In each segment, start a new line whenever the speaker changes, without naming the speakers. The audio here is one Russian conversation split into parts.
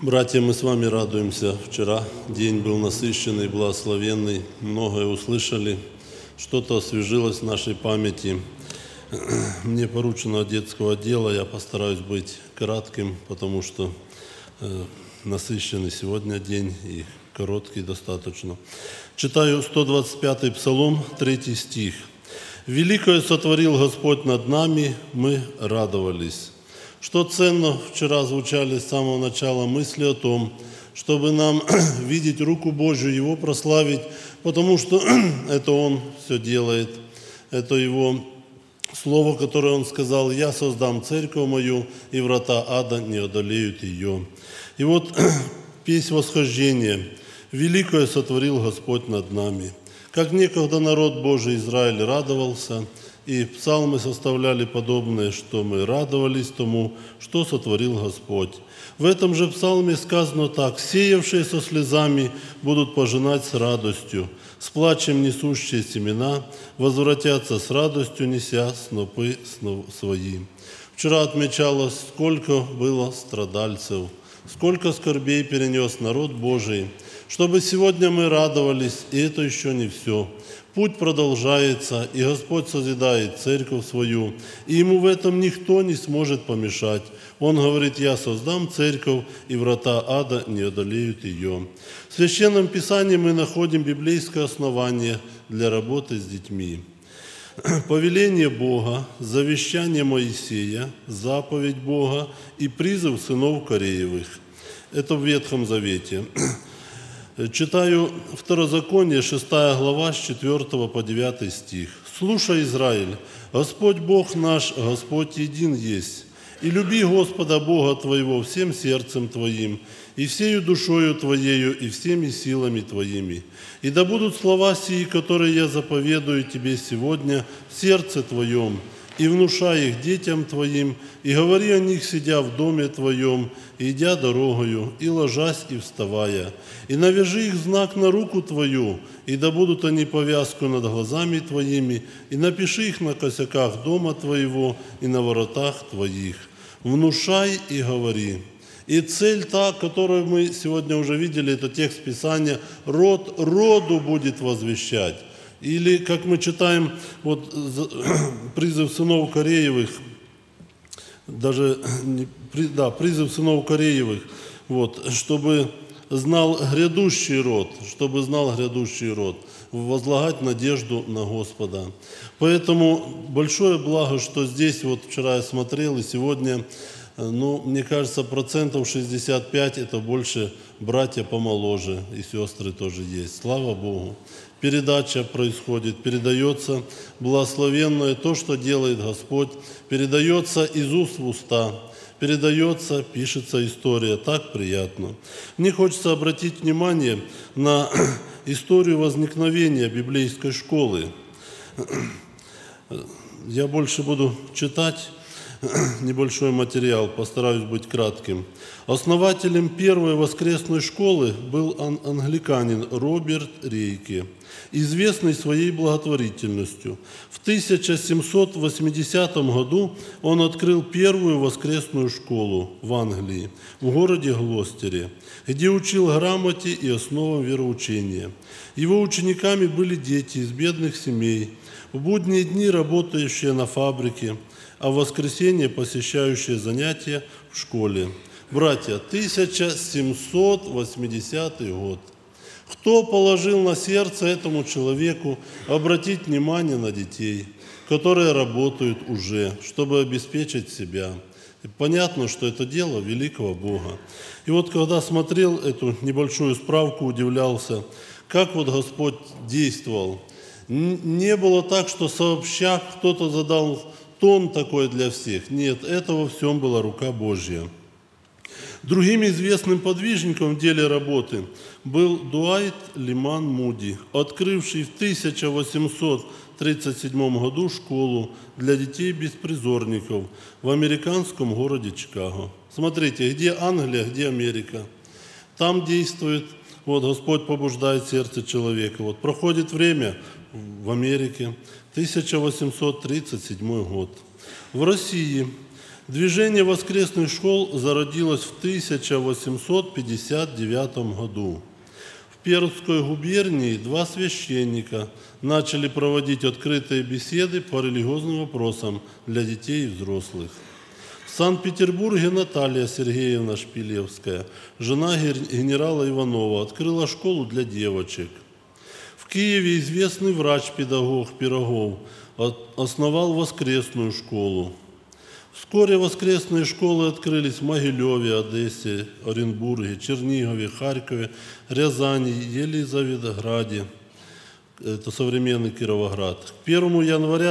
Братья, мы с вами радуемся. Вчера день был насыщенный, благословенный, многое услышали, что-то освежилось в нашей памяти. Мне поручено от детского отдела, я постараюсь быть кратким, потому что насыщенный сегодня день и короткий достаточно. Читаю 125-й Псалом, 3 стих. «Великое сотворил Господь над нами, мы радовались». Что ценно, вчера звучали с самого начала мысли о том, чтобы нам видеть руку Божью, Его прославить, потому что это Он все делает. Это Его Слово, которое Он сказал: «Я создам церковь мою, и врата ада не одолеют ее». И вот песнь восхождения. «Великое сотворил Господь над нами». Как некогда народ Божий Израиль радовался, и псалмы составляли подобное, что мы радовались тому, что сотворил Господь. В этом же псалме сказано так: «Сеявшие со слезами будут пожинать с радостью, с плачем несущие семена возвратятся с радостью, неся снопы свои». Вчера отмечалось, сколько было страдальцев, сколько скорбей перенес народ Божий, чтобы сегодня мы радовались, и это еще не все. Путь продолжается, и Господь созидает церковь свою, и Ему в этом никто не сможет помешать. Он говорит: «Я создам церковь, и врата ада не одолеют ее». В Священном Писании мы находим библейское основание для работы с детьми. Повеление Бога, завещание Моисея, заповедь Бога и призыв сынов Кореевых. Это в Ветхом Завете. Читаю Второзаконие, 6 глава, с 4 по 9 стих. «Слушай, Израиль, Господь Бог наш, Господь един есть, и люби Господа Бога твоего всем сердцем твоим, и всею душою твоею, и всеми силами твоими. И да будут слова сии, которые я заповедую тебе сегодня, в сердце твоем, и внушай их детям твоим, и говори о них, сидя в доме твоем, идя дорогою, и ложась, и вставая. И навяжи их знак на руку твою, и да будут они повязку над глазами твоими, и напиши их на косяках дома твоего и на воротах твоих. Внушай и говори». И цель та, которую мы сегодня уже видели, это текст Писания: «Род роду будет возвещать». Или, как мы читаем, вот призыв сынов Кореевых, призыв сынов Кореевых, вот, чтобы знал грядущий род, возлагать надежду на Господа. Поэтому большое благо, что здесь, вот вчера я смотрел, и сегодня, мне кажется, 65% это больше братья помоложе, и сестры тоже есть. Слава Богу. Передача происходит, передается благословенное то, что делает Господь, передается из уст в уста, передается, пишется история. Так приятно. Мне хочется обратить внимание на историю возникновения библейской школы. Я больше буду читать небольшой материал, постараюсь быть кратким. Основателем первой воскресной школы был англиканин Роберт Рейке, известный своей благотворительностью. В 1780 году он открыл первую воскресную школу в Англии, в городе Глостере, где учил грамоте и основам вероучения. Его учениками были дети из бедных семей, в будние дни работающие на фабрике, а в воскресенье посещающие занятия в школе. Братья, 1780 год. Кто положил на сердце этому человеку обратить внимание на детей, которые работают уже, чтобы обеспечить себя? И понятно, что это дело великого Бога. И вот когда смотрел эту небольшую справку, удивлялся, как вот Господь действовал. Не было так, что сообща кто-то задал тон такой для всех. Нет, это во всем была рука Божья. Другим известным подвижником в деле работы был Дуайт Лиман Муди, открывший в 1837 году школу для детей-беспризорников в американском городе Чикаго. Смотрите, где Англия, где Америка. Там действует, вот Господь побуждает сердце человека. Вот проходит время в Америке, 1837 год. В России Движение воскресных школ зародилось в 1859 году. В Пермской губернии 2 священника начали проводить открытые беседы по религиозным вопросам для детей и взрослых. В Санкт-Петербурге Наталья Сергеевна Шпилевская, жена генерала Иванова, открыла школу для девочек. В Киеве известный врач-педагог Пирогов основал воскресную школу. Вскоре воскресные школы открылись в Могилеве, Одессе, Оренбурге, Чернигове, Харькове, Рязани, Елизаветграде. Это современный Кировоград. К 1 января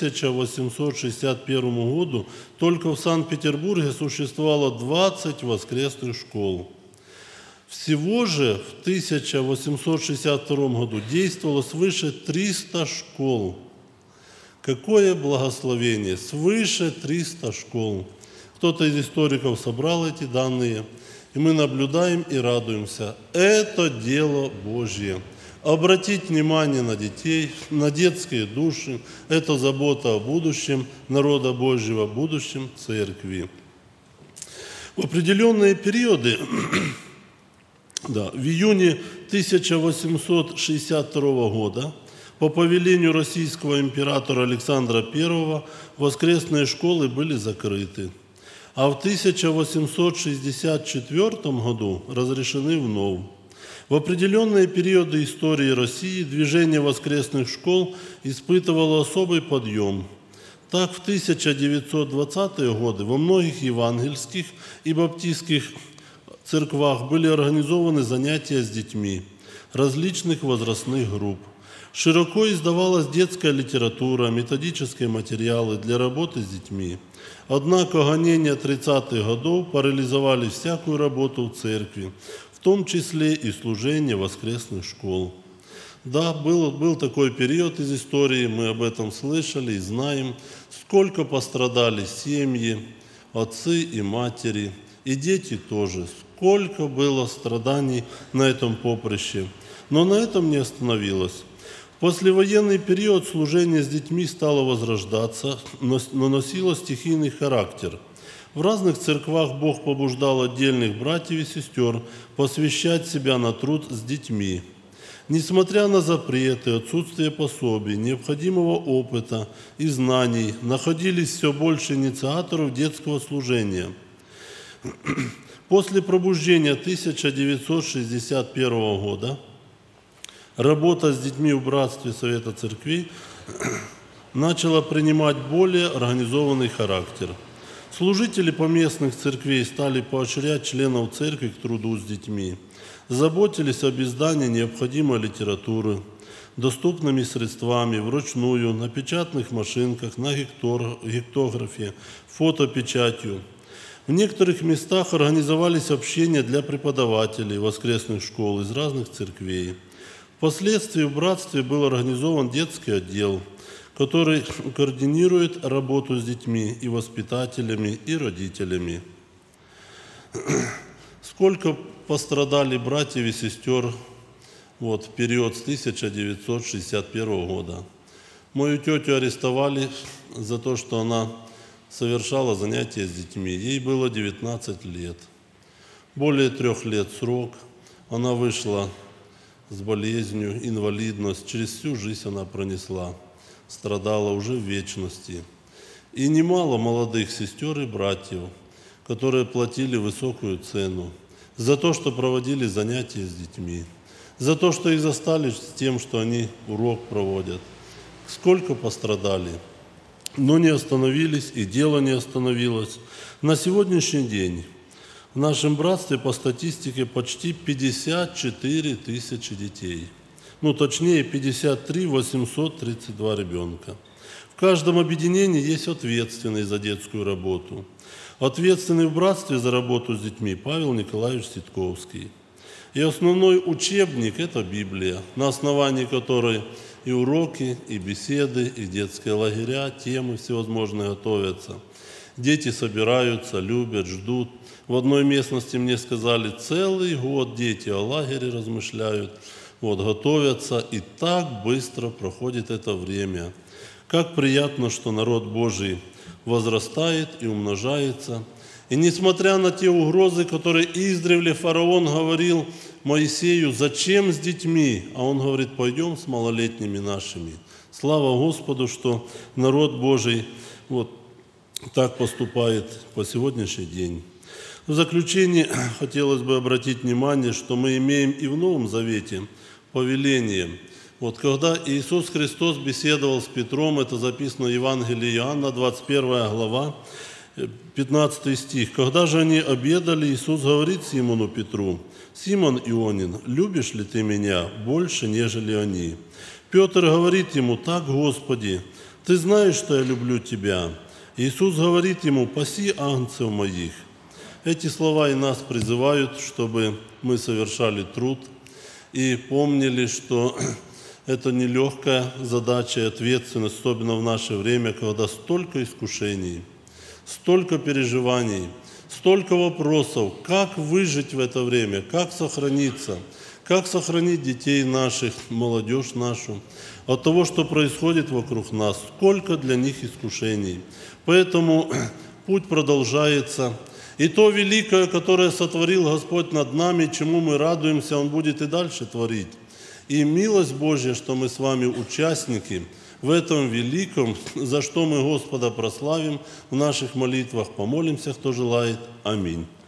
1861 году только в Санкт-Петербурге существовало 20 воскресных школ. Всего же в 1862 году действовало свыше 300 школ. Какое благословение! Свыше 300 школ. Кто-то из историков собрал эти данные, и мы наблюдаем и радуемся. Это дело Божье. Обратить внимание на детей, на детские души – это забота о будущем народа Божьего, будущем церкви. В определенные периоды, в июне 1862 года, по повелению российского императора Александра I воскресные школы были закрыты, а в 1864 году разрешены вновь. В определенные периоды истории России движение воскресных школ испытывало особый подъем. Так, в 1920-е годы во многих евангельских и баптистских церквах были организованы занятия с детьми различных возрастных групп. Широко издавалась детская литература, методические материалы для работы с детьми. Однако гонения 30-х годов парализовали всякую работу в церкви, в том числе и служение воскресных школ. Да, был такой период из истории, мы об этом слышали и знаем, сколько пострадали семьи, отцы и матери, и дети тоже, сколько было страданий на этом поприще. Но на этом не остановилось. В послевоенный период служение с детьми стало возрождаться, но носило стихийный характер. В разных церквах Бог побуждал отдельных братьев и сестер посвящать себя на труд с детьми. Несмотря на запреты, отсутствие пособий, необходимого опыта и знаний, находились все больше инициаторов детского служения. После пробуждения 1961 года работа с детьми в Братстве Совета Церквей начала принимать более организованный характер. Служители поместных церквей стали поощрять членов церкви к труду с детьми, заботились об издании необходимой литературы, доступными средствами, вручную, на печатных машинках, на гектографе, фотопечатью. В некоторых местах организовались общения для преподавателей воскресных школ из разных церквей. Впоследствии в братстве был организован детский отдел, который координирует работу с детьми и воспитателями, и родителями. Сколько пострадали братьев и сестер в период с 1961 года. Мою тетю арестовали за то, что она совершала занятия с детьми. Ей было 19 лет. Более 3 лет срок. Она вышла с болезнью, инвалидность. Через всю жизнь она пронесла. Страдала уже в вечности. И немало молодых сестер и братьев, которые платили высокую цену за то, что проводили занятия с детьми, за то, что их застали с тем, что они урок проводят. Сколько пострадали, но не остановились, и дело не остановилось. На сегодняшний день в нашем братстве по статистике почти 54 тысячи детей. Точнее, 53 832 ребенка. В каждом объединении есть ответственный за детскую работу. Ответственный в братстве за работу с детьми Павел Николаевич Ситковский. И основной учебник – это Библия, на основании которой и уроки, и беседы, и детские лагеря, темы всевозможные готовятся. Дети собираются, любят, ждут. В одной местности мне сказали, целый год дети о лагере размышляют, готовятся, и так быстро проходит это время. Как приятно, что народ Божий возрастает и умножается. И несмотря на те угрозы, которые издревле фараон говорил Моисею, зачем с детьми? А он говорит, пойдем с малолетними нашими. Слава Господу, что народ Божий вот так поступает по сегодняшний день. В заключение хотелось бы обратить внимание, что мы имеем и в Новом Завете повеление. Вот когда Иисус Христос беседовал с Петром, это записано в Евангелии Иоанна, 21 глава, 15 стих. Когда же они обедали, Иисус говорит Симону Петру, «Симон Ионин, любишь ли ты меня больше, нежели они?» Петр говорит ему, «Так, Господи, ты знаешь, что я люблю тебя». Иисус говорит ему, «Паси агнцев моих». Эти слова и нас призывают, чтобы мы совершали труд и помнили, что это нелегкая задача и ответственность, особенно в наше время, когда столько искушений, столько переживаний, столько вопросов, как выжить в это время, как сохраниться, как сохранить детей наших, молодежь нашу от того, что происходит вокруг нас, сколько для них искушений. Поэтому путь продолжается. И то великое, которое сотворил Господь над нами, чему мы радуемся, Он будет и дальше творить. И милость Божья, что мы с вами участники в этом великом, за что мы Господа прославим в наших молитвах, помолимся, кто желает. Аминь.